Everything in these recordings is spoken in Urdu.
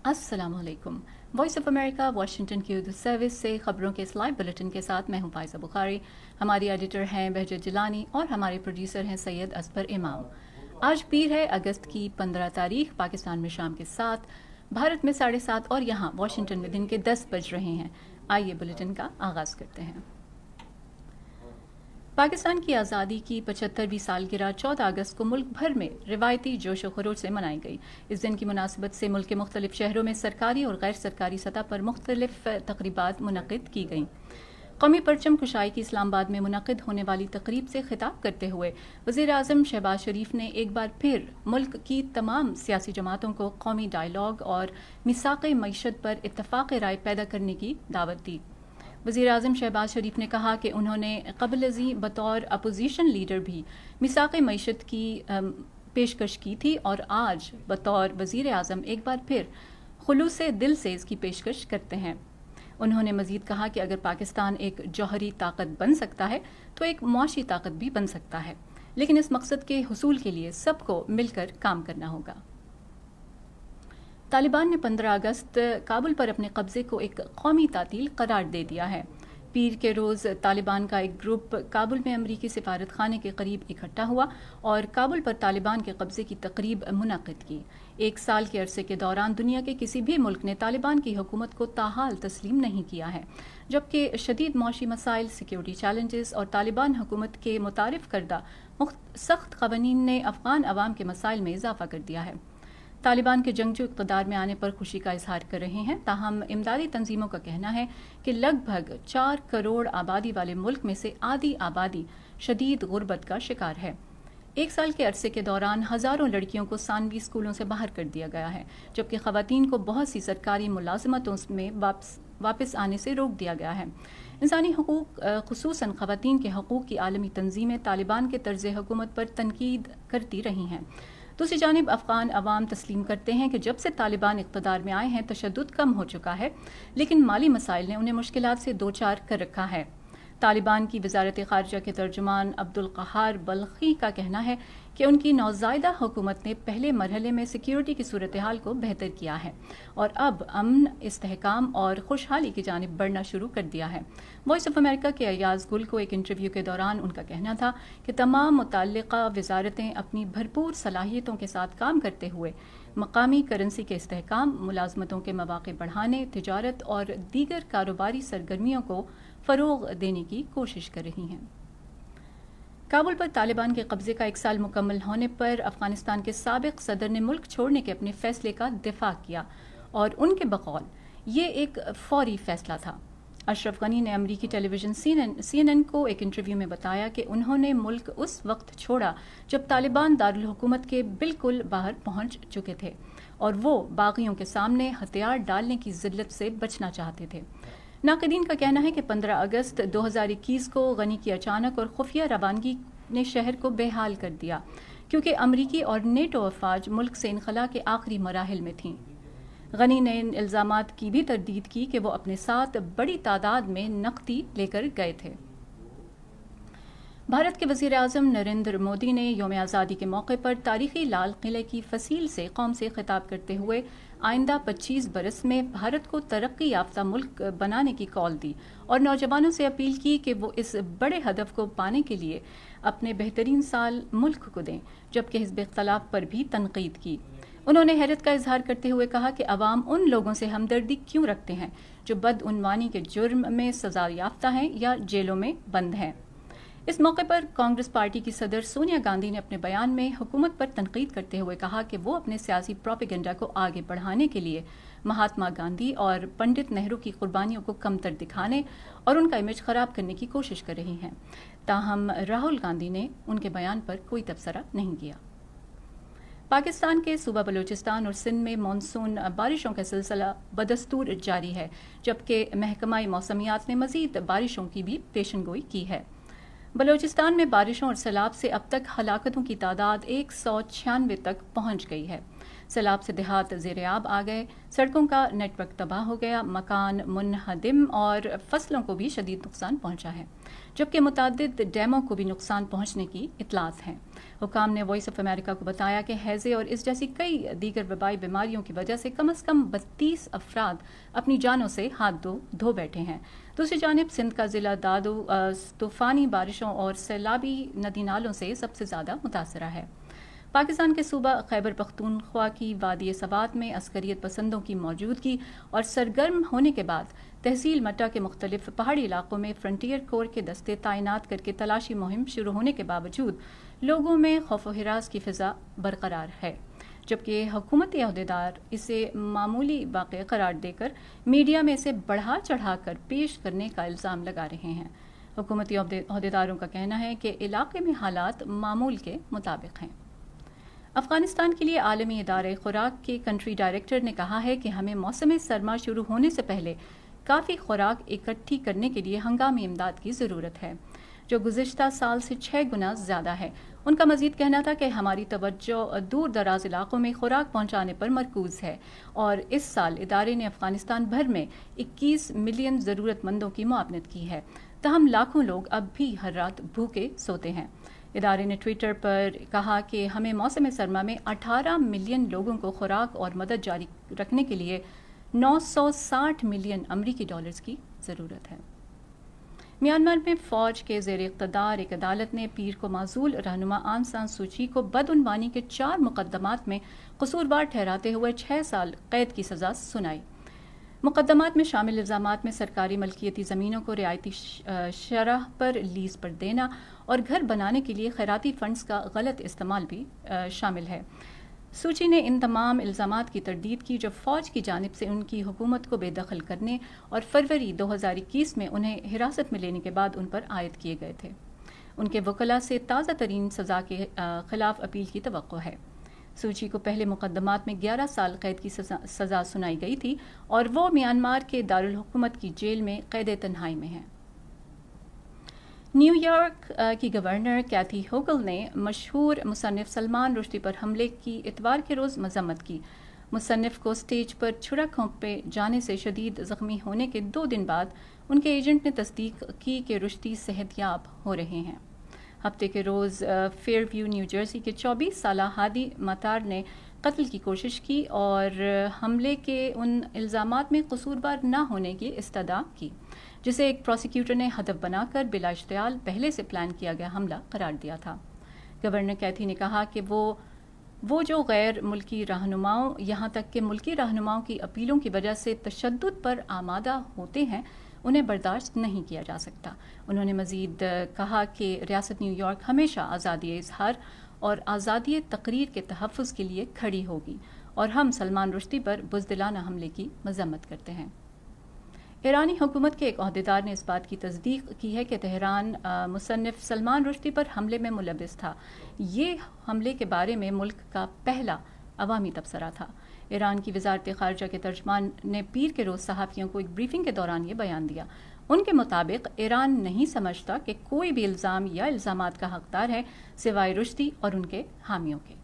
अस्सलाम वालेकुम। वॉइस ऑफ अमेरिका वाशिंगटन की उर्दू सर्विस से खबरों के इस लाइव बुलेटिन के साथ मैं हूं फायजा बुखारी। हमारी एडिटर हैं बहजत जिलानी और हमारे प्रोड्यूसर हैं सैयद असफर इमाम। आज पीर है, अगस्त की 15 तारीख। पाकिस्तान में शाम के 7, भारत में 7:30 और यहाँ वाशिंगटन में दिन के 10 बज रहे हैं। आइए बुलेटिन का आगाज़ करते हैं। पाकिस्तान की आज़ादी की 75वीं सालगिरह 14 अगस्त को मुल्क भर में रिवायती जोश व खरोश से मनाई गई। इस दिन की मुनासिबत से मुल्क के मुख्तलिफ शहरों में सरकारी और गैर सरकारी सतह पर मुख्तलिफ तकरीबात मुनक़िद की गईं। कौमी परचम कुशाई की इस्लामाबाद में मुनक़िद होने वाली तकरीब से खिताब करते हुए वज़ीर आज़म शहबाज शरीफ ने एक बार फिर मुल्क की तमाम सियासी जमातों को कौमी डायलॉग और मिसाक़ मईशत पर इत्तफ़ाक़ राय पैदा करने की दावत दी। वज़ीर आज़म शहबाज शरीफ ने कहा कि उन्होंने क़ब्ल अज़ीं बतौर अपोजिशन लीडर भी मिसाक़ मईशत की पेशकश की थी और आज बतौर वज़ीर आज़म एक बार फिर खुलूस दिल से इसकी पेशकश करते हैं। उन्होंने मज़ीद कहा कि अगर पाकिस्तान एक जौहरी ताकत बन सकता है तो एक मुआशी ताकत भी बन सकता है, लेकिन इस मकसद के हुसूल के लिए सबको मिलकर काम करना होगा। तालिबान ने 15 अगस्त काबुल पर अपने कब्जे को एक कौमी तातील करार दे दिया है। पीर के रोज़ तालिबान का एक ग्रुप काबुल में अमरीकी सिफारत खाने के करीब इकट्ठा हुआ और काबुल पर तालिबान के कब्जे की तकरीब मुनक़िद की। एक साल के अरसे के दौरान दुनिया के किसी भी मुल्क ने तालिबान की हुकूमत को ताहाल तस्लीम नहीं किया है, जबकि शदीद मौशी मसाइल, सिक्योरिटी चैलेंजेस और तालिबान हुकूमत के मुतारिफ करदा सख्त क़वानीन ने अफ़गान अवाम के मसाइल में इजाफा कर दिया है। तालिबान के जंगजू इक़्तिदार में आने पर खुशी का इजहार कर रहे हैं, ताहम इमदादी तंजीमों का कहना है कि लगभग 4 करोड़ आबादी वाले मुल्क में से आधी आबादी शदीद गुर्बत का शिकार है। एक साल के अरसे के दौरान हज़ारों लड़कियों को सानवी स्कूलों से बाहर कर दिया गया है, जबकि ख़वातीन को बहुत सी सरकारी मुलाजमतों में वापस आने से रोक दिया गया है। इंसानी हकूक़, ख़ुसूसन ख़वातीन के हकूक़ की आलमी तंजीमें तालिबान के तर्ज़ हुकूमत पर तनकीद करती रही हैं। दूसरी जानिब अफ़गान अवाम तस्लीम करते हैं कि जब से तालिबान इक़्तिदार में आए हैं तशद्दुद कम हो चुका है, लेकिन माली मसाइल ने उन्हें मुश्किलात से दो चार कर रखा है। तालिबान की वज़ारत ख़ारिजा के तर्जुमान अब्दुल क़हार बल्खी का कहना है कि उनकी नौज़ायदा हुकूमत ने पहले मरहले में सिक्योरिटी की सूरत हाल को बेहतर किया है और अब अमन, इस्तेहकाम और खुशहाली की जानिब बढ़ना शुरू कर दिया है। वॉइस ऑफ अमेरिका के अयाज़ गुल को एक इंटरव्यू के दौरान उनका कहना था कि तमाम मुतल्लिक़ा वज़ारतें अपनी भरपूर सलाहियतों के साथ काम करते हुए मकामी करेंसी के इस्तेहकाम, मुलाजमतों के मौक़े बढ़ाने, तिजारत और दीगर कारोबारी सरगर्मियों को फ़रोग़ देने की कोशिश कर रही हैं। काबुल पर तालिबान के कब्जे का 1 साल मुकम्मल होने पर अफ़गानिस्तान के साबिक़ सदर ने मुल्क छोड़ने के अपने फ़ैसले का दिफा किया और उनके बकौल ये एक फ़ौरी फ़ैसला था। अशरफ गनी ने अमरीकी टेलीविज़न CNN को एक इंटरव्यू में बताया कि उन्होंने मुल्क उस वक्त छोड़ा जब तालिबान दारुल हुकूमत के बिल्कुल बाहर पहुंच चुके थे और वो बागियों के सामने हथियार डालने की ज़िल्लत से बचना चाहते थे। नाक़दीन का कहना है कि 15 अगस्त 2021 को गनी की अचानक और खुफिया रवानगी ने शहर को बेहाल कर दिया, क्योंकि अमरीकी और नेटो अफवाज मुल्क से इनखला के आखिरी मराहिल में थीं। गनी ने इन इल्ज़ामात की भी तरदीद की कि वो अपने साथ बड़ी तादाद में नकदी लेकर गए थे। भारत के वज़ीर आज़म नरेंद्र मोदी ने यौम आज़ादी के मौके पर तारीख़ी लाल किले की फसील से कौम से खिताब करते हुए आइंदा 25 बरस में भारत को तरक्की याफ्ता मुल्क बनाने की कॉल दी और नौजवानों से अपील की कि वो इस बड़े हदफ को पाने के लिए अपने बेहतरीन साल मुल्क को दें, जबकि हिज़्ब इख्तिलाफ पर भी तनकीद की। उन्होंने हैरत का इजहार करते हुए कहा कि अवाम उन लोगों से हमदर्दी क्यों रखते हैं जो बदउनवानी के जुर्म में सज़ा याफ्ता हैं या जेलों में बंद हैं। इस मौके पर कांग्रेस पार्टी की सदर सोनिया गांधी ने अपने बयान में हुकूमत पर तनकीद करते हुए कहा कि वो अपने सियासी प्रोपेगेंडा को आगे बढ़ाने के लिए महात्मा गांधी और पंडित नेहरू की कुर्बानियों को कमतर दिखाने और उनका इमेज ख़राब करने की कोशिश कर रही हैं। ताहम राहुल गांधी ने उनके बयान पर कोई तबसरा नहीं किया। पाकिस्तान के सूबा बलूचिस्तान और सिंध में मानसून बारिशों का सिलसिला बदस्तूर जारी है, जबकि महकमा मौसमियात ने मज़ीद बारिशों की भी पेशनगोई की है। बलूचिस्तान में बारिशों और सैलाब से अब तक हलाकतों की तादाद 196 तक पहुंच गई है। سیلاب سے دیہات زیر آب آ گئے، سڑکوں کا نیٹ ورک تباہ ہو گیا، مکان منہدم اور فصلوں کو بھی شدید نقصان پہنچا ہے، جبکہ متعدد ڈیموں کو بھی نقصان پہنچنے کی اطلاعات ہیں۔ حکام نے وائس آف امریکہ کو بتایا کہ ہیضے اور اس جیسی کئی دیگر وبائی بیماریوں کی وجہ سے کم از کم 32 افراد اپنی جانوں سے ہاتھ دھو بیٹھے ہیں۔ دوسری جانب سندھ کا ضلع دادو طوفانی بارشوں اور سیلابی ندی نالوں سے سب سے زیادہ متاثرہ ہے۔ پاکستان کے صوبہ خیبر پختونخوا کی وادی سوات میں عسکریت پسندوں کی موجودگی اور سرگرم ہونے کے بعد تحصیل مٹا کے مختلف پہاڑی علاقوں میں فرنٹیئر کور کے دستے تعینات کر کے تلاشی مہم شروع ہونے کے باوجود لوگوں میں خوف و ہراس کی فضا برقرار ہے، جبکہ حکومتی عہدیدار اسے معمولی واقعہ قرار دے کر میڈیا میں اسے بڑھا چڑھا کر پیش کرنے کا الزام لگا رہے ہیں۔ حکومتی عہدیداروں کا کہنا ہے کہ علاقے میں حالات معمول کے مطابق ہیں۔ افغانستان کے لیے عالمی ادارے خوراک کے کنٹری ڈائریکٹر نے کہا ہے کہ ہمیں موسم سرما شروع ہونے سے پہلے کافی خوراک اکٹھی کرنے کے لیے ہنگامی امداد کی ضرورت ہے، جو گزشتہ سال سے 6 گنا زیادہ ہے۔ ان کا مزید کہنا تھا کہ ہماری توجہ دور دراز علاقوں میں خوراک پہنچانے پر مرکوز ہے، اور اس سال ادارے نے افغانستان بھر میں 21 ملین ضرورت مندوں کی معاونت کی ہے، تاہم لاکھوں لوگ اب بھی ہر رات بھوکے سوتے ہیں۔ ادارے نے ٹویٹر پر کہا کہ ہمیں موسم سرما میں 18 ملین لوگوں کو خوراک اور مدد جاری رکھنے کے لیے 960 ملین امریکی ڈالرز کی ضرورت ہے۔ میانمار میں فوج کے زیر اقتدار ایک عدالت نے پیر کو معزول رہنما آنگ سان سوچی کو بدعنوانی کے 4 مقدمات میں قصوروار ٹھہراتے ہوئے 6 سال قید کی سزا سنائی۔ مقدمات میں شامل الزامات میں سرکاری ملکیتی زمینوں کو رعایتی شرح پر لیز پر دینا اور گھر بنانے کے لیے خیراتی فنڈز کا غلط استعمال بھی شامل ہے۔ سوچی نے ان تمام الزامات کی تردید کی جو فوج کی جانب سے ان کی حکومت کو بے دخل کرنے اور فروری 2021 میں انہیں حراست میں لینے کے بعد ان پر عائد کیے گئے تھے۔ ان کے وکلاء سے تازہ ترین سزا کے خلاف اپیل کی توقع ہے۔ سوچی کو پہلے مقدمات میں 11 سال قید کی سزا سنائی گئی تھی اور وہ میانمار کے دارالحکومت کی جیل میں قید تنہائی میں ہیں۔ نیو یارک کی گورنر کیتھی ہوگل نے مشہور مصنف سلمان رشدی پر حملے کی اتوار کے روز مذمت کی۔ مصنف کو سٹیج پر چھڑا کھونپے جانے سے شدید زخمی ہونے کے 2 دن بعد ان کے ایجنٹ نے تصدیق کی کہ رشدی صحت یاب ہو رہے ہیں۔ ہفتے کے روز فیئر ویو نیو جرسی کے 24 سالہ ہادی مطار نے قتل کی کوشش کی اور حملے کے ان الزامات میں قصوروار نہ ہونے کی استدعا کی، جسے ایک پروسیکیوٹر نے ہدف بنا کر بلا اشتعال پہلے سے پلان کیا گیا حملہ قرار دیا تھا۔ گورنر کیتھی نے کہا کہ وہ جو غیر ملکی رہنماؤں یہاں تک کہ ملکی رہنماؤں کی اپیلوں کی وجہ سے تشدد پر آمادہ ہوتے ہیں انہیں برداشت نہیں کیا جا سکتا۔ انہوں نے مزید کہا کہ ریاست نیو یارک ہمیشہ آزادی اظہار اور آزادی تقریر کے تحفظ کے لیے کھڑی ہوگی، اور ہم سلمان رشدی پر بزدلانہ حملے کی مذمت کرتے ہیں۔ ایرانی حکومت کے ایک عہدیدار نے اس بات کی تصدیق کی ہے کہ تہران مصنف سلمان رشدی پر حملے میں ملوث تھا۔ یہ حملے کے بارے میں ملک کا پہلا عوامی تبصرہ تھا۔ ایران کی وزارت خارجہ کے ترجمان نے پیر کے روز صحافیوں کو ایک بریفنگ کے دوران یہ بیان دیا۔ ان کے مطابق ایران نہیں سمجھتا کہ کوئی بھی الزام یا الزامات کا حقدار ہے سوائے رشدی اور ان کے حامیوں کے۔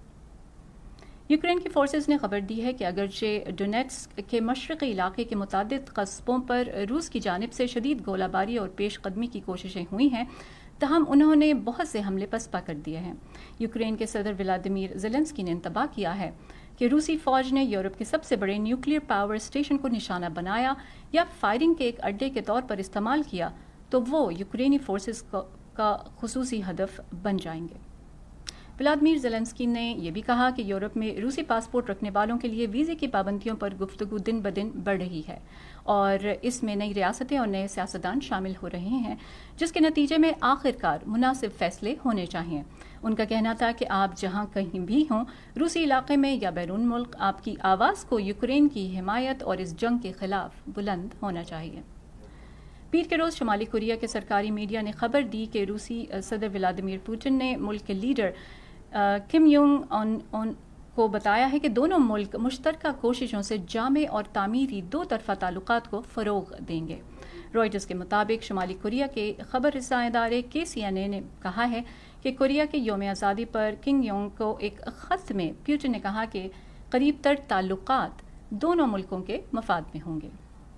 یوکرین کی فورسز نے خبر دی ہے کہ اگرچہ ڈونیٹسک کے مشرقی علاقے کے متعدد قصبوں پر روس کی جانب سے شدید گولہ باری اور پیش قدمی کی کوششیں ہوئی ہیں، تاہم انہوں نے بہت سے حملے پسپا کر دیے ہیں۔ یوکرین کے صدر ولادیمیر زیلنسکی نے انتباہ کیا ہے کہ روسی فوج نے یورپ کے سب سے بڑے نیوکلیئر پاور اسٹیشن کو نشانہ بنایا یا فائرنگ کے ایک اڈے کے طور پر استعمال کیا تو وہ یوکرینی فورسز کا خصوصی ہدف بن جائیں گے۔ ولادیمیر زیلنسکی نے یہ بھی کہا کہ یورپ میں روسی پاسپورٹ رکھنے والوں کے لیے ویزے کی پابندیوں پر گفتگو دن بدن بڑھ رہی ہے، اور اس میں نئی ریاستیں اور نئے سیاستدان شامل ہو رہے ہیں، جس کے نتیجے میں آخرکار مناسب فیصلے ہونے چاہئیں۔ ان کا کہنا تھا کہ آپ جہاں کہیں بھی ہوں، روسی علاقے میں یا بیرون ملک، آپ کی آواز کو یوکرین کی حمایت اور اس جنگ کے خلاف بلند ہونا چاہیے۔ پیر کے روز شمالی کوریا کے سرکاری میڈیا نے خبر دی کہ روسی صدر ولادیمیر پوٹن نے ملک کے لیڈر کم یونگ ان کو بتایا ہے کہ دونوں ملک مشترکہ کوششوں سے جامع اور تعمیری 2 طرفہ تعلقات کو فروغ دیں گے۔ رائٹرز کے مطابق شمالی کوریا کے خبر رساں ادارے KCNA نے کہا ہے کہ کوریا کے یوم آزادی پر کنگ یونگ کو ایک خط میں پیوٹن نے کہا کہ قریب تر تعلقات دونوں ملکوں کے مفاد میں ہوں گے۔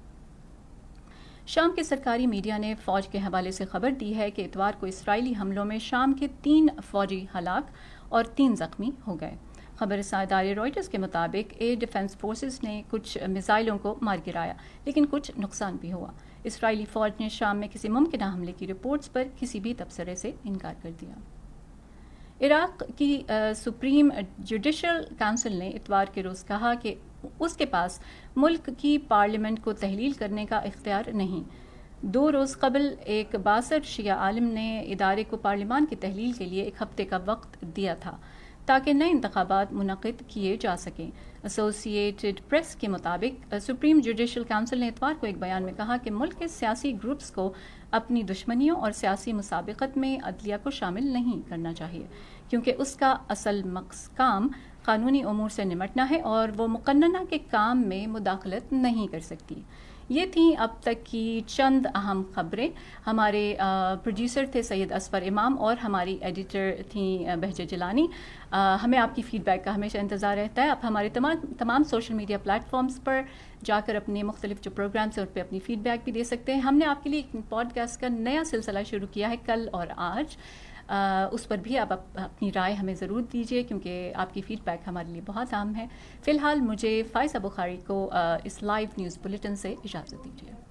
شام کے سرکاری میڈیا نے فوج کے حوالے سے خبر دی ہے کہ اتوار کو اسرائیلی حملوں میں شام کے 3 فوجی ہلاک اور 3 زخمی ہو گئے۔ خبر رساں ادارے رائٹرز کے مطابق ایئر ڈیفنس فورسز نے کچھ میزائلوں کو مار گرایا، لیکن کچھ نقصان بھی ہوا۔ اسرائیلی فوج نے شام میں کسی ممکنہ حملے کی رپورٹس پر کسی بھی تبصرے سے انکار کر دیا۔ عراق کی سپریم جوڈیشل کونسل نے اتوار کے روز کہا کہ اس کے پاس ملک کی پارلیمنٹ کو تحلیل کرنے کا اختیار نہیں۔ 2 روز قبل ایک باصر شیعہ عالم نے ادارے کو پارلیمان کی تحلیل کے لیے 1 ہفتے کا وقت دیا تھا تاکہ نئے انتخابات منعقد کیے جا سکیں۔ ایسوسی ایٹڈ پریس کے مطابق سپریم جوڈیشل کونسل نے اتوار کو ایک بیان میں کہا کہ ملک کے سیاسی گروپس کو اپنی دشمنیوں اور سیاسی مسابقت میں عدلیہ کو شامل نہیں کرنا چاہیے، کیونکہ اس کا اصل کام قانونی امور سے نمٹنا ہے اور وہ مقننہ کے کام میں مداخلت نہیں کر سکتی۔ یہ تھیں اب تک کی چند اہم خبریں۔ ہمارے پروڈیوسر تھے سید اصفر امام اور ہماری ایڈیٹر تھیں بہجہ جیلانی۔ ہمیں آپ کی فیڈ بیک کا ہمیشہ انتظار رہتا ہے۔ آپ ہمارے تمام سوشل میڈیا پلیٹ فارمز پر جا کر اپنے مختلف جو پروگرامس ہیں ان پہ اپنی فیڈ بیک بھی دے سکتے ہیں۔ ہم نے آپ کے لیے ایک پوڈ کاسٹ کا نیا سلسلہ شروع کیا ہے کل اور آج، اس پر بھی آپ اپنی رائے ہمیں ضرور دیجیے کیونکہ آپ کی فیڈ بیک ہمارے لیے بہت اہم ہے۔ فی الحال مجھے فائزہ بخاری کو اس لائیو نیوز بلیٹن سے اجازت دیجیے۔